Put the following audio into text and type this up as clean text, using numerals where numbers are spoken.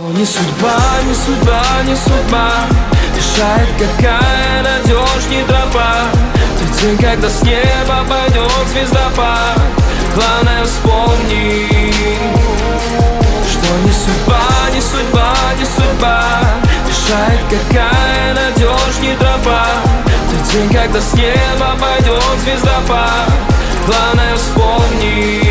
Не судьба, не судьба, не судьба решает, какая надежней тропа. Тот день, когда с неба пойдет звездопад. Главное вспомни, что не судьба, не судьба, не судьба решает, какая надежней тропа. Тот день, когда с неба пойдет звездопад. Главное вспомни.